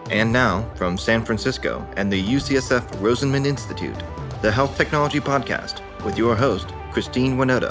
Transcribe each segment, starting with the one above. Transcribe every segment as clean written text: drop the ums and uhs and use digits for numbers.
And now, from San Francisco and the UCSF Rosenman Institute, the Health Technology Podcast with your host, Christine Winoto.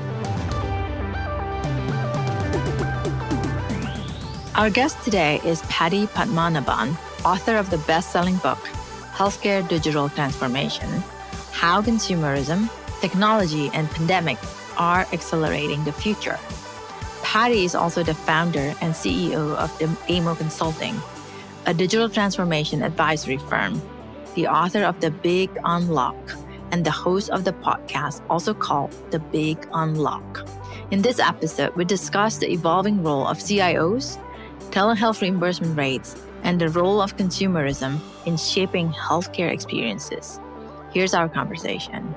Our guest today is Paddy Padmanabhan, author of the best-selling book, Healthcare Digital Transformation: How Consumerism, Technology, and Pandemic are Accelerating the Future. Paddy is also the founder and CEO of Demo Consulting, a digital transformation advisory firm, the author of The Big Unlock, and the host of the podcast also called The Big Unlock. In this episode, we discuss the evolving role of CIOs, telehealth reimbursement rates, and the role of consumerism in shaping healthcare experiences. Here's our conversation.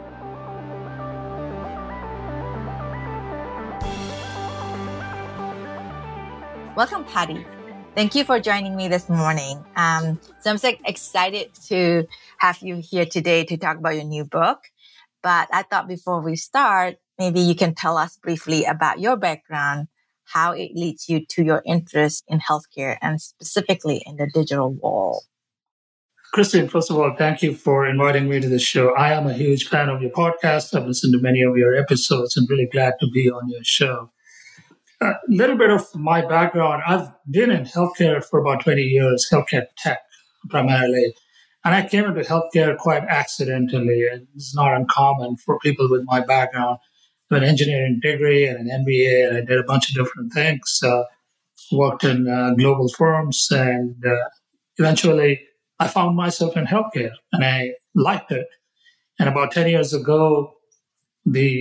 Welcome, Paddy. Thank you for joining me this morning. So I'm so excited to have you here today to talk about your new book. But I thought before we start, maybe you can tell us briefly about your background, how it leads you to your interest in healthcare and specifically in the digital world. Christine, first of all, thank you for inviting me to the show. I am a huge fan of your podcast. I've listened to many of your episodes and really glad to be on your show. A little bit of my background. I've been in healthcare for about 20 years, healthcare tech primarily. And I came into healthcare quite accidentally. It's not uncommon for people with my background. I have an engineering degree and an MBA, and I did a bunch of different things. Worked in global firms, and eventually I found myself in healthcare, and I liked it. And about 10 years ago, the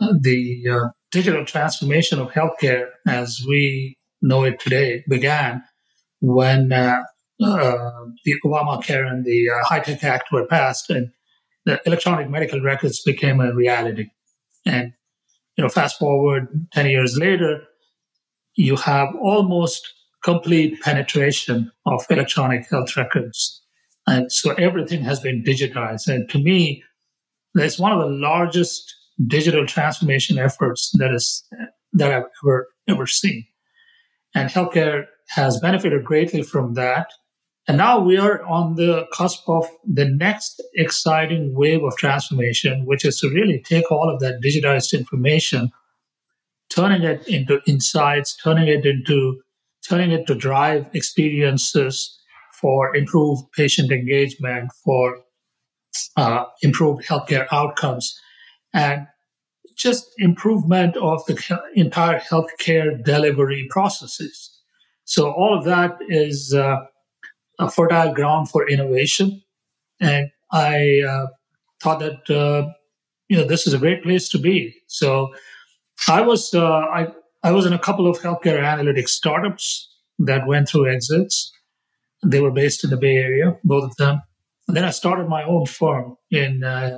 digital transformation of healthcare, as we know it today, began when the Obamacare and the HITECH Act were passed, and the electronic medical records became a reality. And fast forward 10 years later, you have almost complete penetration of electronic health records, and so everything has been digitized. And to me, that's one of the largest digital transformation efforts that I've ever seen. And healthcare has benefited greatly from that. And now we are on the cusp of the next exciting wave of transformation, which is to really take all of that digitized information, turning it into insights, turning it to drive experiences for improved patient engagement, for improved healthcare outcomes, and just improvement of the entire healthcare delivery processes. So all of that is a fertile ground for innovation. And I thought that, this is a great place to be. So I was in a couple of healthcare analytics startups that went through exits. They were based in the Bay Area, both of them. And then I started my own firm in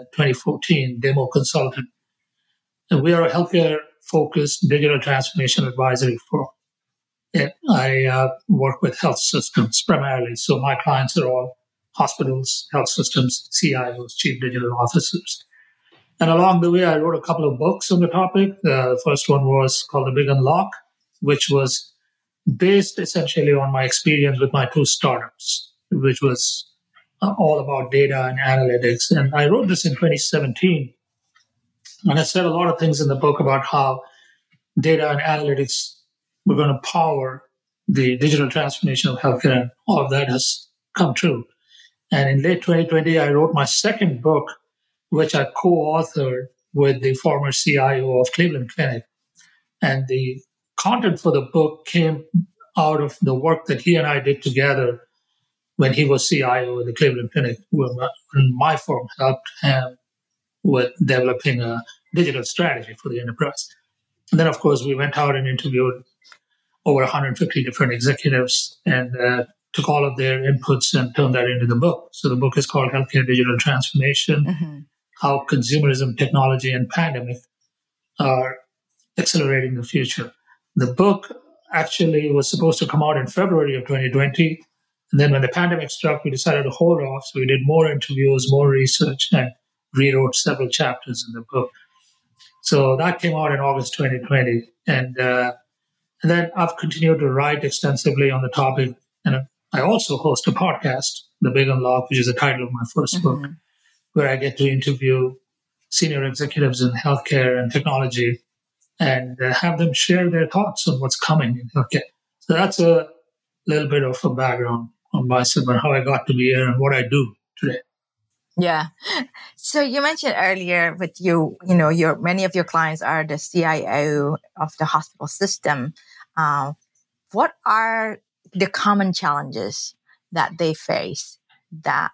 2014, Demo Consulting. And we are a healthcare-focused digital transformation advisory firm. And I work with health systems primarily. So my clients are all hospitals, health systems, CIOs, chief digital officers. And along the way, I wrote a couple of books on the topic. The first one was called The Big Unlock, which was based essentially on my experience with my two startups, which was all about data and analytics. And I wrote this in 2017. And I said a lot of things in the book about how data and analytics were going to power the digital transformation of healthcare, and all of that has come true. And in late 2020, I wrote my second book, which I co-authored with the former CIO of Cleveland Clinic. And the content for the book came out of the work that he and I did together when he was CIO of the Cleveland Clinic, when my firm helped him with developing a digital strategy for the enterprise. And then, of course, we went out and interviewed over 150 different executives and took all of their inputs and turned that into the book. So the book is called Healthcare Digital Transformation: How Consumerism, Technology, and Pandemic are Accelerating the Future. The book actually was supposed to come out in February of 2020. And then when the pandemic struck, we decided to hold off. So we did more interviews, more research, and rewrote several chapters in the book. So that came out in August 2020. And then I've continued to write extensively on the topic. And I also host a podcast, The Big Unlock, which is the title of my first book, where I get to interview senior executives in healthcare and technology and have them share their thoughts on what's coming in healthcare. So that's a little bit of a background on myself and how I got to be here and what I do today. Yeah. So you mentioned earlier with your many of your clients are the CIO of the hospital system. What are the common challenges that they face that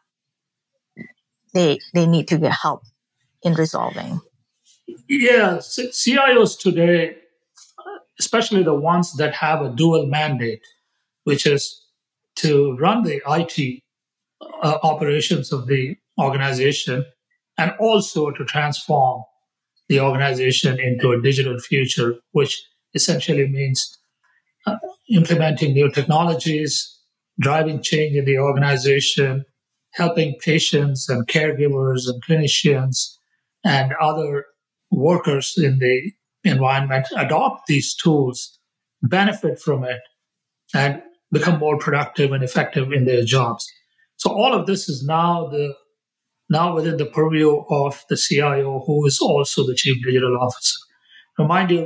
they need to get help in resolving? Yeah, CIOs today, especially the ones that have a dual mandate, which is to run the IT operations of the organization and also to transform the organization into a digital future, which essentially means implementing new technologies, driving change in the organization, helping patients and caregivers and clinicians and other workers in the environment adopt these tools, benefit from it, and become more productive and effective in their jobs. So all of this is now within the purview of the CIO, who is also the chief digital officer. Remind you,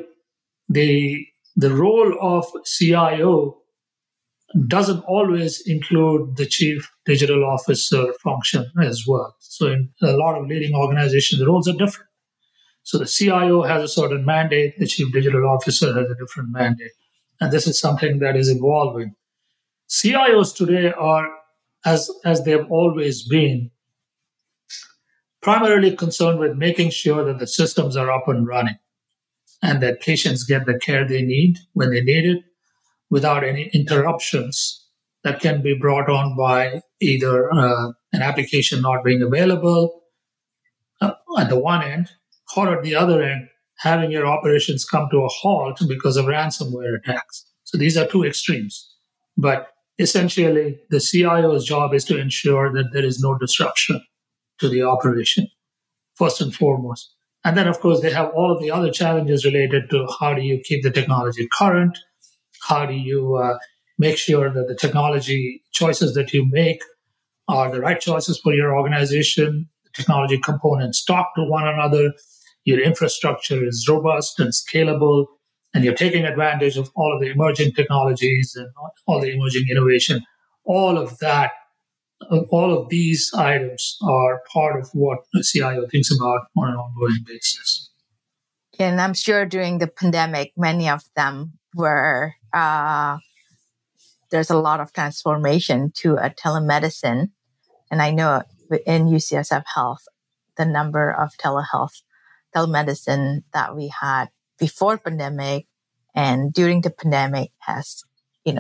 the role of CIO doesn't always include the chief digital officer function as well. So in a lot of leading organizations, the roles are different. So the CIO has a certain mandate, the chief digital officer has a different mandate. And this is something that is evolving. CIOs today are, as they've always been, primarily concerned with making sure that the systems are up and running and that patients get the care they need when they need it without any interruptions that can be brought on by either an application not being available at the one end, or at the other end, having your operations come to a halt because of ransomware attacks. So these are two extremes. But essentially, the CIO's job is to ensure that there is no disruption to the operation, first and foremost. And then, of course, they have all of the other challenges related to how do you keep the technology current? How do you make sure that the technology choices that you make are the right choices for your organization? The technology components talk to one another. Your infrastructure is robust and scalable, and you're taking advantage of all of the emerging technologies and all the emerging innovation. All of that, all of these items are part of what the CIO thinks about on an ongoing basis. And I'm sure during the pandemic, many of them were, there's a lot of transformation to a telemedicine. And I know in UCSF Health, the number of telemedicine that we had before pandemic and during the pandemic has, in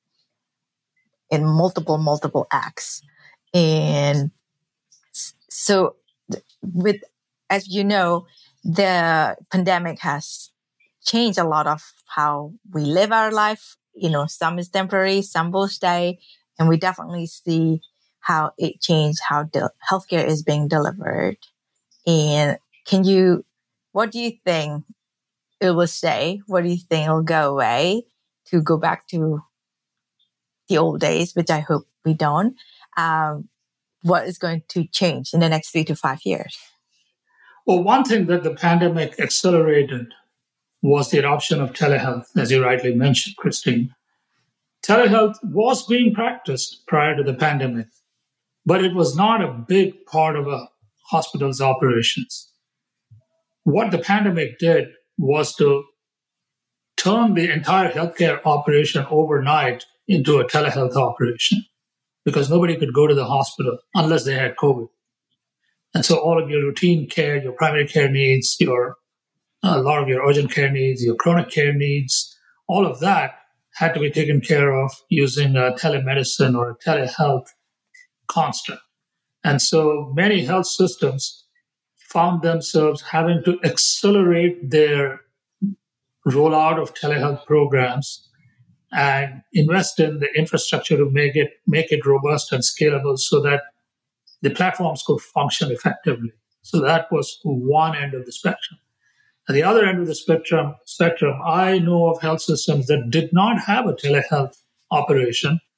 multiple acts. And so as you know, the pandemic has changed a lot of how we live our life. Some is temporary, some will stay. And we definitely see how it changed how the healthcare is being delivered. And what do you think it will stay? What do you think will go away to go back to the old days, which I hope we don't? What is going to change in the next 3 to 5 years? Well, one thing that the pandemic accelerated was the adoption of telehealth, as you rightly mentioned, Christine. Telehealth was being practiced prior to the pandemic, but it was not a big part of a hospital's operations. What the pandemic did was to turn the entire healthcare operation overnight into a telehealth operation because nobody could go to the hospital unless they had COVID. And so all of your routine care, your primary care needs, a lot of your urgent care needs, your chronic care needs, all of that had to be taken care of using a telemedicine or a telehealth construct. And so many health systems found themselves having to accelerate their rollout of telehealth programs and invest in the infrastructure to make it robust and scalable so that the platforms could function effectively. So that was one end of the spectrum. At the other end of the spectrum, I know of health systems that did not have a telehealth operation,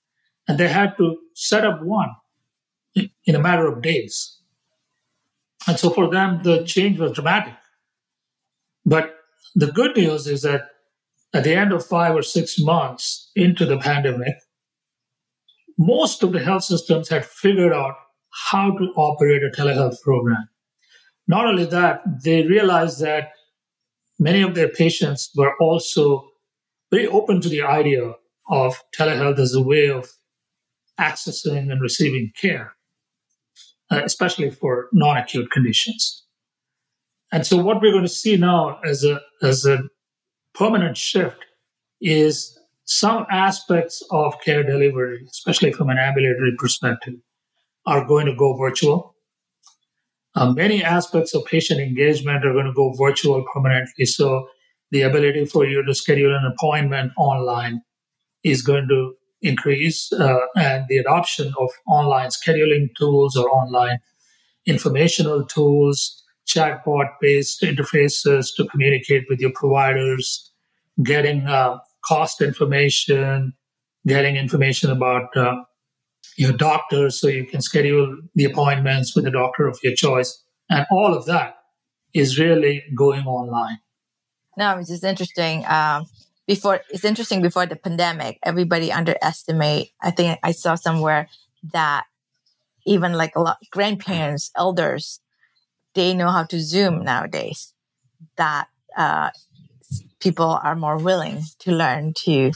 and they had to set up one in a matter of days. And so for them, the change was dramatic. But the good news is that at the end of 5 or 6 months into the pandemic, most of the health systems had figured out how to operate a telehealth program. Not only that, they realized that many of their patients were also very open to the idea of telehealth as a way of accessing and receiving care, especially for non-acute conditions. And so what we're going to see now as a permanent shift is some aspects of care delivery, especially from an ambulatory perspective, are going to go virtual. Many aspects of patient engagement are going to go virtual permanently. So the ability for you to schedule an appointment online is going to increase, and the adoption of online scheduling tools or online informational tools, chatbot-based interfaces to communicate with your providers, getting cost information, getting information about your doctors so you can schedule the appointments with the doctor of your choice. And all of that is really going online. No, it's just interesting. Before the pandemic, everybody underestimate. I think I saw somewhere that even like a lot grandparents, elders, they know how to Zoom nowadays. That people are more willing to learn to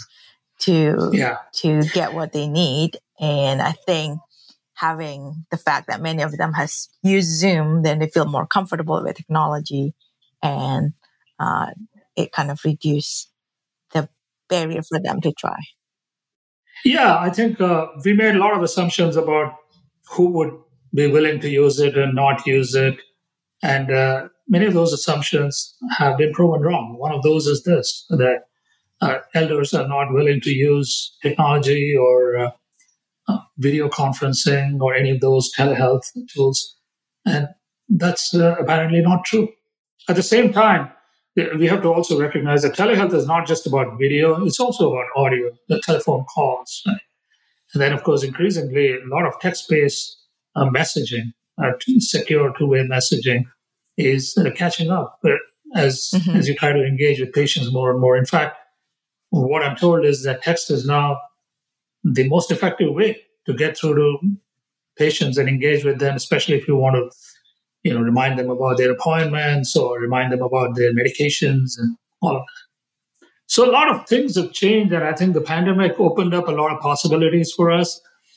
get what they need. And I think having the fact that many of them has used Zoom, then they feel more comfortable with technology, and it kind of reduce the barrier for them to try. Yeah, I think we made a lot of assumptions about who would be willing to use it and not use it. And many of those assumptions have been proven wrong. One of those is this, that elders are not willing to use technology or video conferencing or any of those telehealth tools. And that's apparently not true. At the same time, we have to also recognize that telehealth is not just about video, it's also about audio, the telephone calls. Right? And then, of course, increasingly, a lot of text-based messaging, secure two-way messaging, is catching up as you try to engage with patients more and more. In fact, what I'm told is that text is now the most effective way to get through to patients and engage with them, especially if you want to remind them about their appointments or remind them about their medications and all of that. So a lot of things have changed, and I think the pandemic opened up a lot of possibilities for us.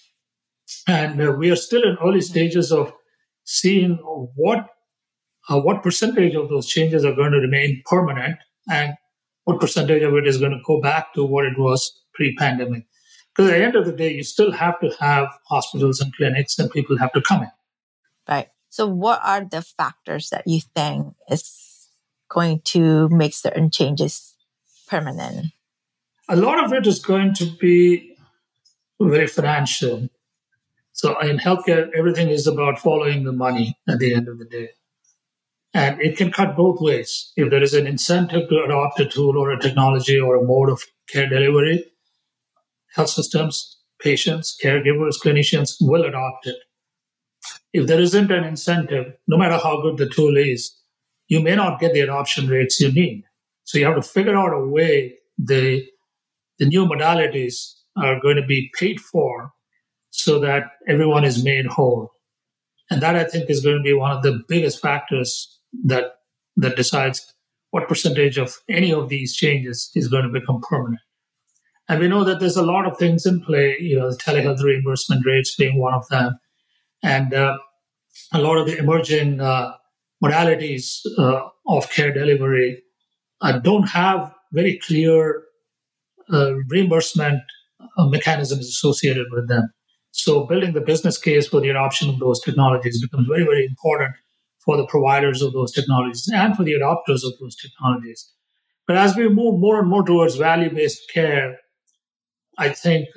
And we are still in early stages of seeing what percentage of those changes are going to remain permanent and what percentage of it is going to go back to what it was pre-pandemic. Because at the end of the day, you still have to have hospitals and clinics, and people have to come in. Right. So what are the factors that you think is going to make certain changes permanent? A lot of it is going to be very financial. So in healthcare, everything is about following the money at the end of the day. And it can cut both ways. If there is an incentive to adopt a tool or a technology or a mode of care delivery, health systems, patients, caregivers, clinicians will adopt it. If there isn't an incentive, no matter how good the tool is, you may not get the adoption rates you need. So you have to figure out a way the new modalities are going to be paid for so that everyone is made whole. And that, I think, is going to be one of the biggest factors that decides what percentage of any of these changes is going to become permanent. And we know that there's a lot of things in play, the telehealth reimbursement rates being one of them. And a lot of the emerging modalities of care delivery don't have very clear reimbursement mechanisms associated with them. So building the business case for the adoption of those technologies becomes very, very important for the providers of those technologies and for the adopters of those technologies. But as we move more and more towards value-based care, I think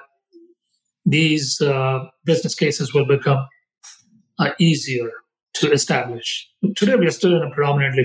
these business cases will become easier to establish. Today, we are still in a predominantly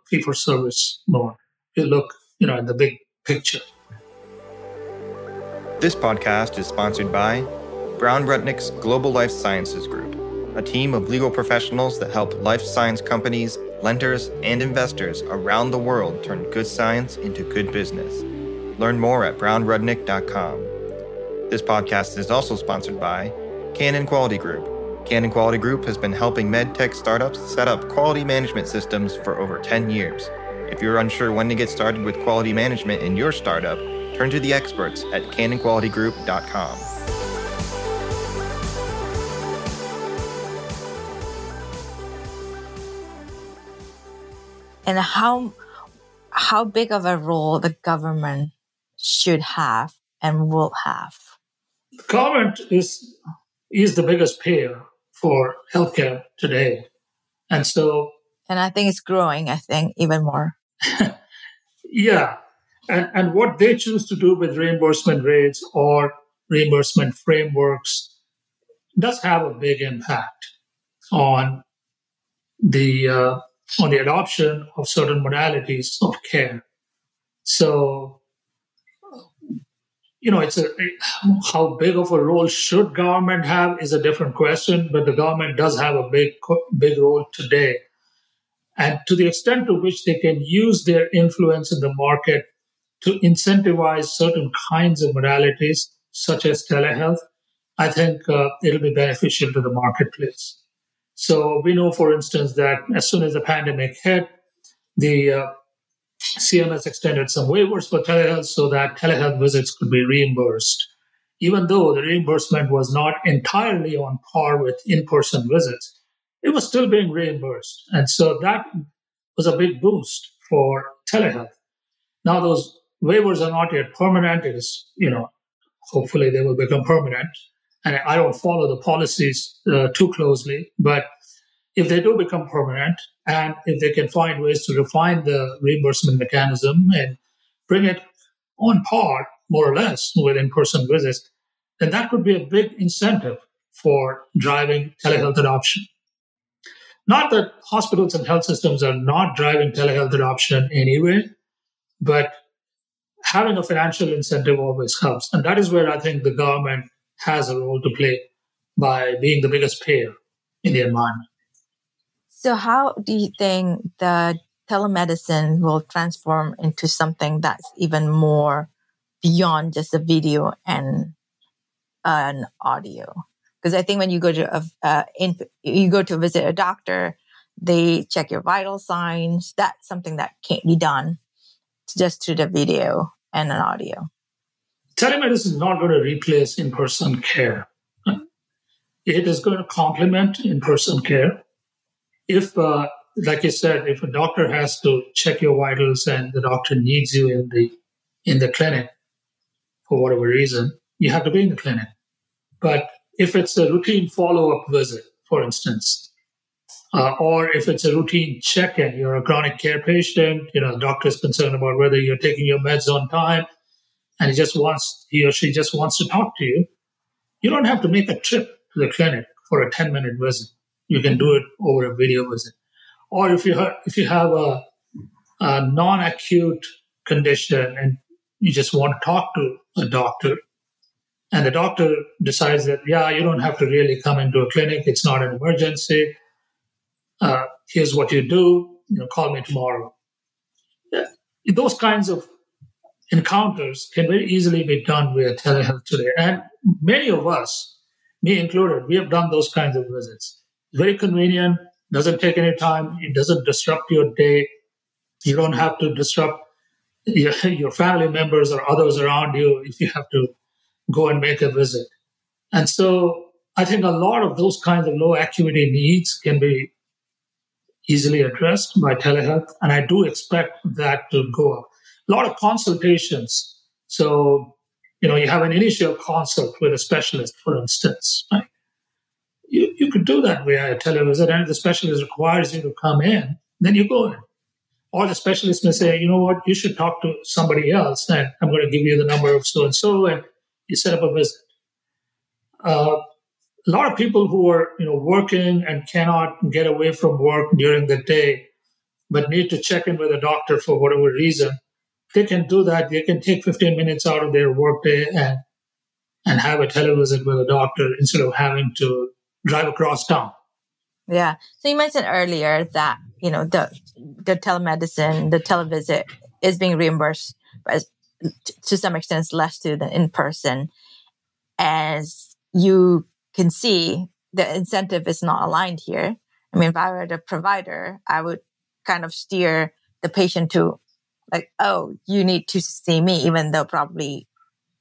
fee-for-service mode. If you look, at the big picture. This podcast is sponsored by Brown Rudnick's Global Life Sciences Group, a team of legal professionals that help life science companies, lenders, and investors around the world turn good science into good business. Learn more at brownrudnick.com. This podcast is also sponsored by Canon Quality Group. Canon Quality Group has been helping medtech startups set up quality management systems for over 10 years. If you're unsure when to get started with quality management in your startup, turn to the experts at canonqualitygroup.com. And how big of a role the government should have and will have? The government is the biggest payer for healthcare today. And I think it's growing, even more. Yeah. And what they choose to do with reimbursement rates or reimbursement frameworks does have a big impact on the adoption of certain modalities of care. So, how big of a role should government have is a different question, but the government does have a big role today. And to the extent to which they can use their influence in the market to incentivize certain kinds of modalities, such as telehealth, I think it'll be beneficial to the marketplace. So we know, for instance, that as soon as the pandemic hit, the CMS extended some waivers for telehealth so that telehealth visits could be reimbursed, even though the reimbursement was not entirely on par with in-person visits. It was still being reimbursed. And so that was a big boost for telehealth. Now, those waivers are not yet permanent. It is, hopefully they will become permanent. And I don't follow the policies too closely, but if they do become permanent and if they can find ways to refine the reimbursement mechanism and bring it on par, more or less, with in-person visits, then that could be a big incentive for driving telehealth adoption. Not that hospitals and health systems are not driving telehealth adoption anyway, but having a financial incentive always helps. And that is where I think the government has a role to play by being the biggest payer in the environment. So how do you think the telemedicine will transform into something that's even more beyond just a video and an audio? Because I think when you go to visit a doctor, they check your vital signs. That's something that can't be done just through the video and an audio. Telemedicine is not going to replace in-person care. It is going to complement in-person care. If, like you said, if a doctor has to check your vitals and the doctor needs you in the clinic for whatever reason, you have to be in the clinic. But if it's a routine follow-up visit, for instance, or if it's a routine check-in, you're a chronic care patient, the doctor is concerned about whether you're taking your meds on time, and he or she just wants to talk to you, you don't have to make a trip to the clinic for a 10-minute visit. You can do it over a video visit. Or if you have a non-acute condition and you just want to talk to a doctor, and the doctor decides that, you don't have to really come into a clinic, it's not an emergency, here's what you do, call me tomorrow. Yeah. Those kinds of encounters can very easily be done via telehealth today. And many of us, me included, we have done those kinds of visits. Very convenient, doesn't take any time, it doesn't disrupt your day. You don't have to disrupt your family members or others around you if you have to go and make a visit. And so I think a lot of those kinds of low acuity needs can be easily addressed by telehealth. And I do expect that to go up. A lot of consultations. So, you have an initial consult with a specialist, for instance, right? You could do that via a televisit, and if the specialist requires you to come in, then you go in. Or the specialist may say, you know what, you should talk to somebody else, and I'm going to give you the number of so-and-so, and you set up a visit. A lot of people who are working and cannot get away from work during the day, but need to check in with a doctor for whatever reason, they can do that. They can take 15 minutes out of their workday and and have a televisit with a doctor instead of having to drive across town. Yeah. So you mentioned earlier that, the telemedicine, the televisit is being reimbursed, but to some extent less to the in-person. As you can see, the incentive is not aligned here. I mean, if I were the provider, I would kind of steer the patient to like, oh, you need to see me, even though probably,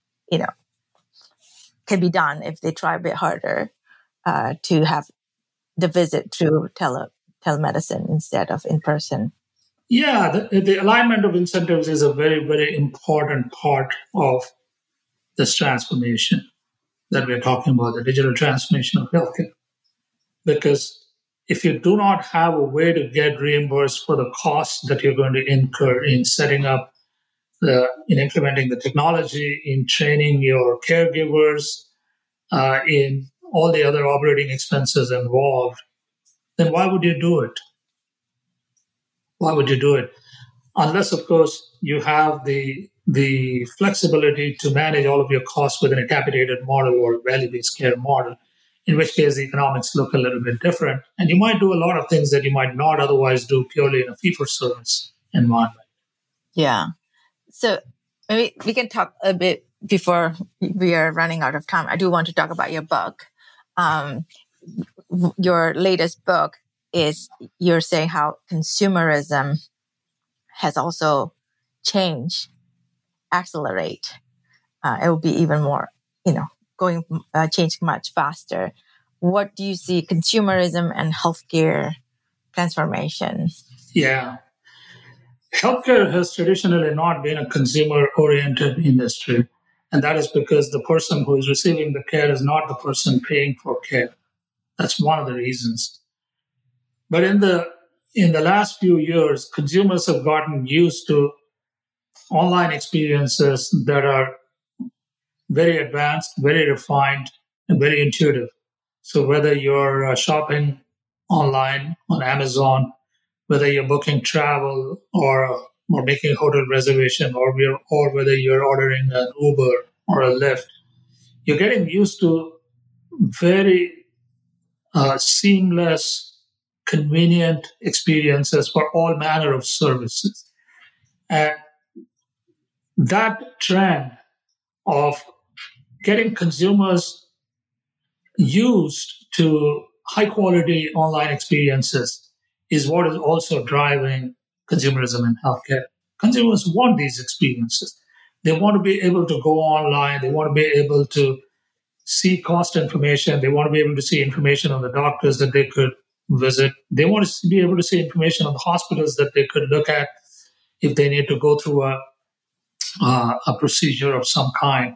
can be done if they try a bit harder to have the visit through telemedicine instead of in person. Yeah, the alignment of incentives is a very, very important part of this transformation that we're talking about, the digital transformation of healthcare. Because if you do not have a way to get reimbursed for the costs that you're going to incur in setting up, in implementing the technology, in training your caregivers, in all the other operating expenses involved, then why would you do it? Why would you do it? Unless, of course, you have the flexibility to manage all of your costs within a capitated model or value-based care model, in which case the economics look a little bit different. And you might do a lot of things that you might not otherwise do purely in a fee-for-service environment. Yeah. So maybe we can talk a bit before we are running out of time. I do want to talk about your book. Your latest book is, you're saying how consumerism has also changed, accelerate. It will be even more, change much faster. What do you see consumerism and healthcare transformation? Yeah. Healthcare has traditionally not been a consumer-oriented industry. And that is because the person who is receiving the care is not the person paying for care. That's one of the reasons. But in the last few years, consumers have gotten used to online experiences that are very advanced, very refined, and very intuitive. So whether you're shopping online on Amazon, whether you're booking travel or making a hotel reservation, or whether you're ordering an Uber or a Lyft, you're getting used to very seamless, convenient experiences for all manner of services. And that trend of getting consumers used to high quality online experiences is what is also driving consumerism in healthcare. Consumers want these experiences. They want to be able to go online. They want to be able to see cost information. They want to be able to see information on the doctors that they could visit. They want to be able to see information on the hospitals that they could look at if they need to go through a procedure of some kind.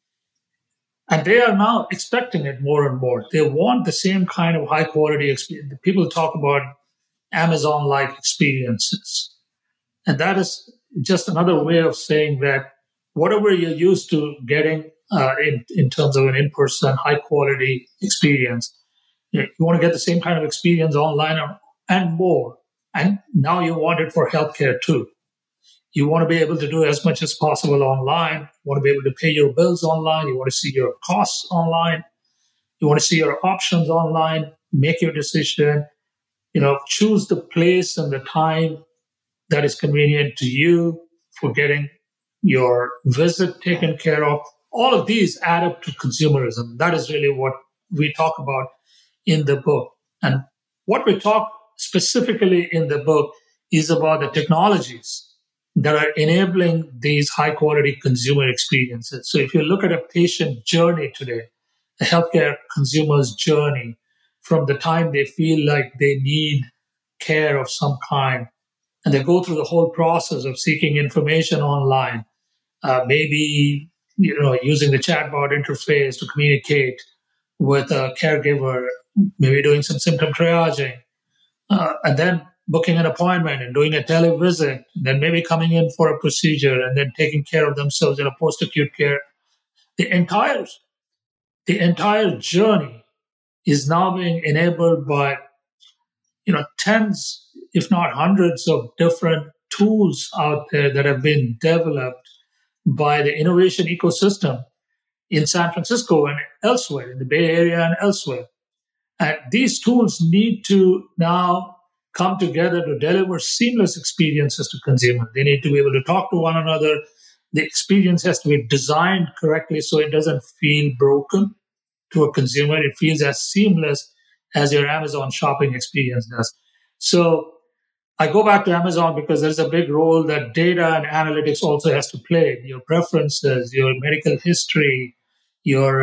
And they are now expecting it more and more. They want the same kind of high quality experience. People talk about Amazon-like experiences. And that is just another way of saying that whatever you're used to getting in terms of an in-person high quality experience, you want to get the same kind of experience online and more. And now you want it for healthcare too. You want to be able to do as much as possible online. You want to be able to pay your bills online. You want to see your costs online. You want to see your options online, make your decision, choose the place and the time that is convenient to you for getting your visit taken care of. All of these add up to consumerism. That is really what we talk about in the book. And what we talk specifically in the book is about the technologies that are enabling these high quality consumer experiences. So if you look at a patient journey today, a healthcare consumer's journey, from the time they feel like they need care of some kind, and they go through the whole process of seeking information online, maybe using the chatbot interface to communicate with a caregiver, maybe doing some symptom triaging, and then booking an appointment and doing a televisit, and then maybe coming in for a procedure and then taking care of themselves in a post-acute care. The entire journey is now being enabled by tens, if not hundreds, of different tools out there that have been developed by the innovation ecosystem in San Francisco and elsewhere, in the Bay Area and elsewhere. And these tools need to now come together to deliver seamless experiences to consumers. They need to be able to talk to one another. The experience has to be designed correctly so it doesn't feel broken to a consumer. It feels as seamless as your Amazon shopping experience does. So I go back to Amazon because there's a big role that data and analytics also has to play. Your preferences, your medical history, your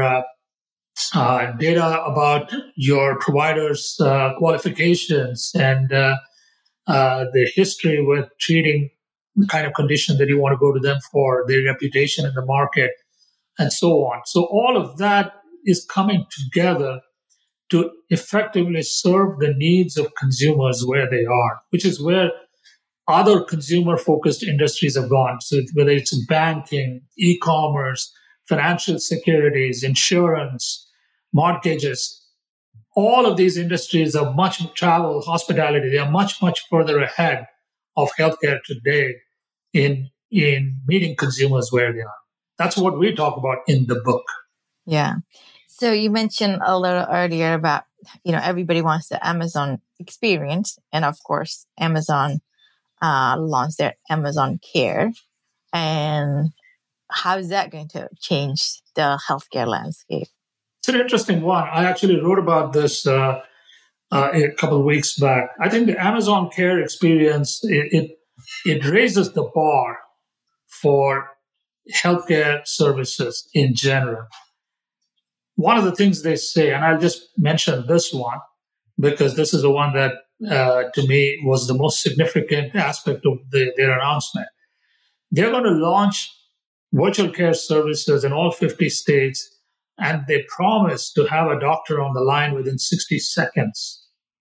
data about your provider's qualifications and their history with treating the kind of condition that you want to go to them for, their reputation in the market, and so on. So all of that is coming together to effectively serve the needs of consumers where they are, which is where other consumer-focused industries have gone. So whether it's banking, e-commerce, financial securities, insurance, mortgages, all of these industries are travel, hospitality, they are much, much further ahead of healthcare today in meeting consumers where they are. That's what we talk about in the book. Yeah. So you mentioned a little earlier about, everybody wants the Amazon experience. And of course, Amazon launched their Amazon Care. And how is that going to change the healthcare landscape? It's an interesting one. I actually wrote about this a couple of weeks back. I think the Amazon Care experience, it raises the bar for healthcare services in general. One of the things they say, and I'll just mention this one because this is the one that to me was the most significant aspect of their announcement. They're going to launch virtual care services in all 50 states, and they promise to have a doctor on the line within 60 seconds.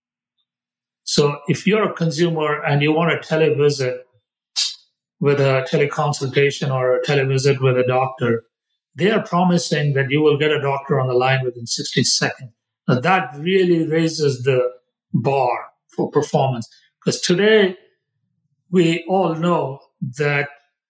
So if you're a consumer and you want a televisit with a teleconsultation or a televisit with a doctor, they are promising that you will get a doctor on the line within 60 seconds. Now that really raises the bar for performance, because today we all know that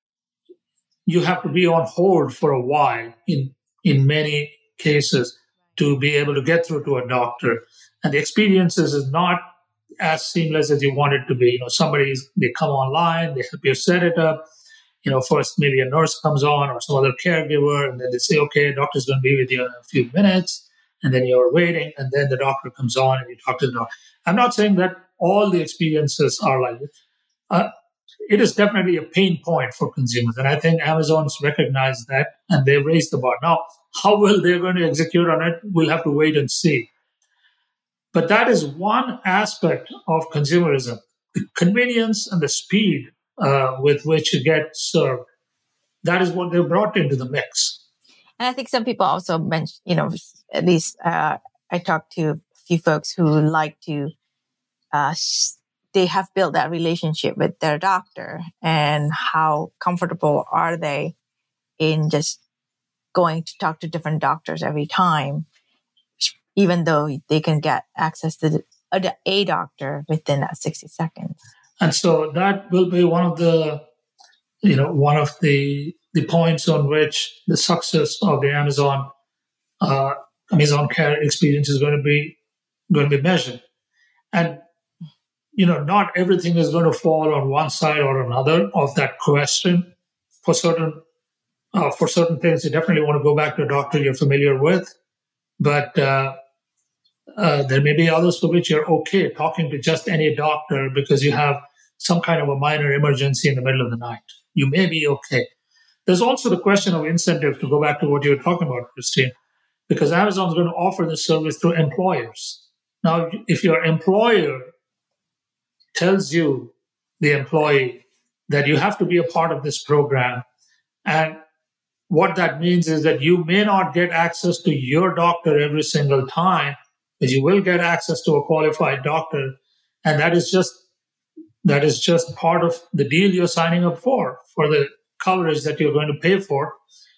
you have to be on hold for a while in many cases to be able to get through to a doctor. And the experiences is not as seamless as you want it to be. They come online, they help you set it up. First maybe a nurse comes on or some other caregiver, and then they say, okay, doctor's going to be with you in a few minutes. And then you're waiting, and then the doctor comes on and you talk to the doctor. I'm not saying that all the experiences are like this. It is definitely a pain point for consumers. And I think Amazon's recognized that and they raised the bar. Now, how well they're going to execute on it, we'll have to wait and see. But that is one aspect of consumerism, the convenience and the speed with which you get served. That is what they brought into the mix. And I think some people also mention, at least I talked to a few folks who like to, they have built that relationship with their doctor, and how comfortable are they in just going to talk to different doctors every time, even though they can get access to a doctor within that 60 seconds. And so that will be one of the points on which the success of the Amazon Care experience is going to be measured. And not everything is going to fall on one side or another of that question. For certain things, you definitely want to go back to a doctor you're familiar with, but there may be others for which you're okay talking to just any doctor because you have some kind of a minor emergency in the middle of the night. You may be okay. There's also the question of incentive, to go back to what you were talking about, Christine, because Amazon is going to offer this service through employers. Now, if your employer tells you, the employee, that you have to be a part of this program, and what that means is that you may not get access to your doctor every single time, but you will get access to a qualified doctor, and that is just part of the deal you're signing up for the coverage that you're going to pay for.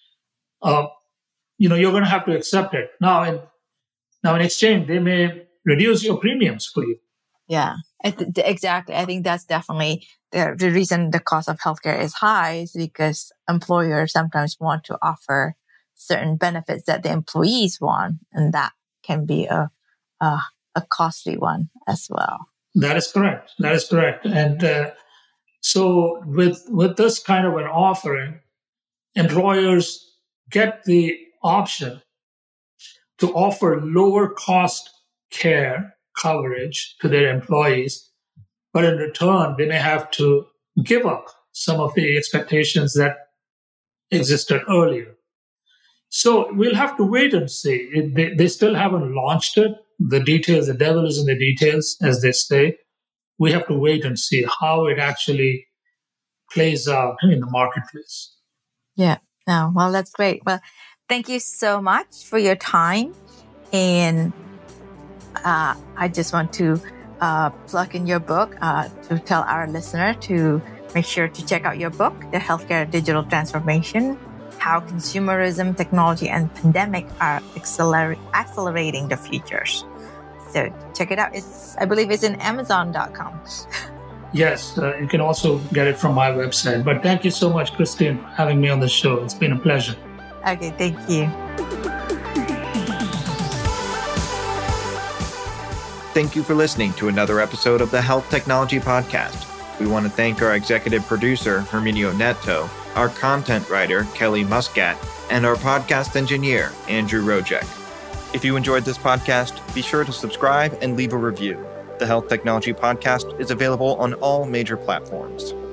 You're going to have to accept it. Now in exchange, they may reduce your premiums for you. Yeah, exactly. I think that's definitely the reason the cost of healthcare is high, is because employers sometimes want to offer certain benefits that the employees want, and that can be a costly one as well. That is correct. And so with this kind of an offering, employers get the option to offer lower cost care coverage to their employees, but in return, they may have to give up some of the expectations that existed earlier. So we'll have to wait and see. They still haven't launched it. The details, the devil is in the details, as they say. We have to wait and see how it actually plays out in the marketplace. Yeah. No, well, that's great. Well, thank you so much for your time. And I just want to plug in your book to tell our listener to make sure to check out your book, The Healthcare Digital Transformation, How Consumerism, Technology, and Pandemic Are Accelerating the Futures. So check it out. I believe it's in Amazon.com. Yes, you can also get it from my website. But thank you so much, Christine, for having me on the show. It's been a pleasure. Okay, thank you. Thank you for listening to another episode of the Health Technology Podcast. We want to thank our executive producer, Herminio Neto, our content writer, Kelly Muscat, and our podcast engineer, Andrew Rojek. If you enjoyed this podcast, be sure to subscribe and leave a review. The Health Technology Podcast is available on all major platforms.